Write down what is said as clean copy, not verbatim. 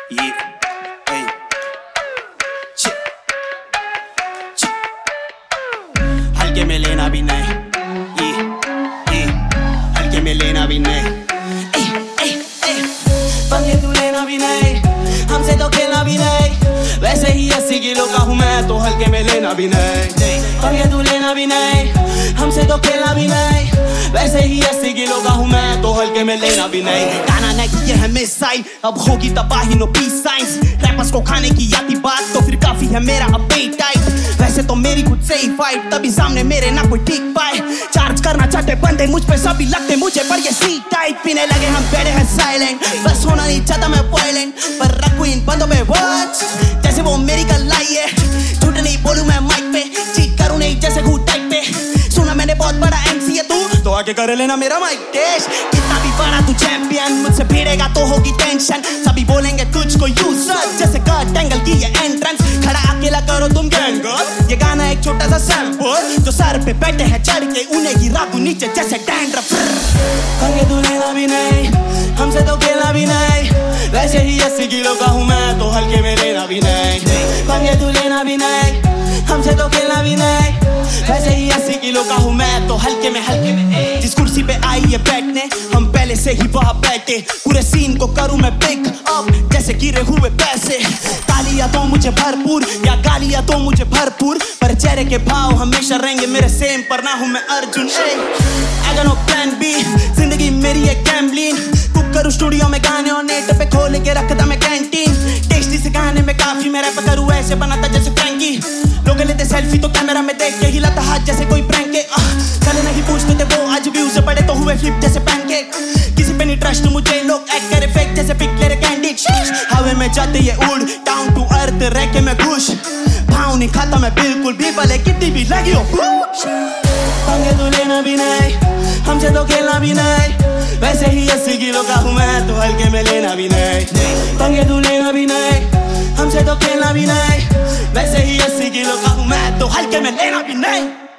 Yeah, hey, shit, shit. हल्के में लेना भी नहीं, हल्के में लेना भी नहीं, पंगे तू लेना भी नहीं, हमसे तो खेलना भी नहीं। वैसे ही 80 किलो का हूँ मैं, तो हल्के में लेना भी नहीं। पंगे तू लेना भी नहीं, हमसे तो खेलना भी नहीं। वैसे ही 80 किलो का हूँ मैं, तो हल्के में लेना भी नहीं। गाना नहीं ये है मिसाइल, अब होगी तबाही, नो पीस साइंस। रैपर्स को खाने की आती बात, तो फिर काफी है मेरा अपेटाइट। वैसे तो मेरी खुद से ही फाइट, तभी सामने मेरे ना कोई टिक पाए। चार्ज करना चाहते बंदे मुझ पे, सभी लगते मुझे, पर ये सी टाइट। पीने लगे हम बैठे हैं साइलेंट, बस होना नहीं चाहता मैं वायलेंट, पर रखूं इन बंदों पे वॉच जैसे वो मेरी गलाई है। झूठ नहीं बोलूं मैं माइक पे, चीट करूं नहीं जैसे घू टाइप पे। सुना मैंने बहुत बड़ा MC है तू, तो आके कर लेना मेरा माइक टेस्ट। कितना भी बड़ा तू चैंपियन, मुझसे भिड़ेगा तो होगी टेंशन। सभी बोलेंगे तुझको यूजर, जैसे कर्ट एंगल की ये एंट्रेंस। खड़ा अकेला करो तुम गैंगर, ये गाना एक छोटा सा सैंपल। जो सर पे बैठे हैं चढ़ के, उन्हें गिरा दूं नीचे जैसे डैंड्रफ। पंगे तू लेना भी नहीं, हमसे तो खेलना भी नहीं। वैसे ही 80 किलो का हूँ मैं, तो हल्के में लेना भी नहीं। पंगे तू लेना भी नहीं, हमसे तो खेलना भी नहीं। वैसे ही 80 किलो का हूँ मैं, तो हल्के में जिस कुर्सी पे आई है बैठने, हम पहले से ही वहाँ बैठे। पूरे सीन को करूँ मैं पिक अप, जैसे गिरे हुए पैसे। गालियाँ तो मुझे भरपूर, या गालियाँ तो मुझे भरपूर, पर चेहरे के भाव हमेशा रहेंगे मेरे सेम। पर ना हूँ मैं Arjun, I got no plan B, जिंदगी मेरी है गैम्बलिंग। कुक करूँ स्टूडियो में गाने, और नेट पे खोल के रखता मैं कैंटीन। टेस्टी से गाने में काफी, मैं रैप करूँ ऐसे बनाता जैसे फ्रैंकी। लोग लेते सेल्फी तो कैमरा में देख के हिलाता हाथ जैसे कोई प्रैंक के। कल नहीं पूछते थे वो, आज भी उसे पड़े तो हुए फ्लिप जैसे पैनकेक। किसी पे नहीं ट्रस्ट मुझे, लोग एक्ट करे फेक जैसे पिक ले रहे कैंडी। हवे में जाते ये उड़, डाउन टू अर्थ रह के मैं खुश। भाव नहीं खाता मैं बिल्कुल भी, भले कितनी भी लगी हो। पंगे तो लेना भी नहीं, हमसे तो खेलना भी नहीं। वैसे ही 80 किलो का हूँ मैं, तो हल्के में लेना भी नहीं। पंगे तो लेना भी नहीं, हमसे तो खेलना भी नहीं। वैसे ही 80 किलो का हूँ मैं, तो हल्के में लेना भी नहीं।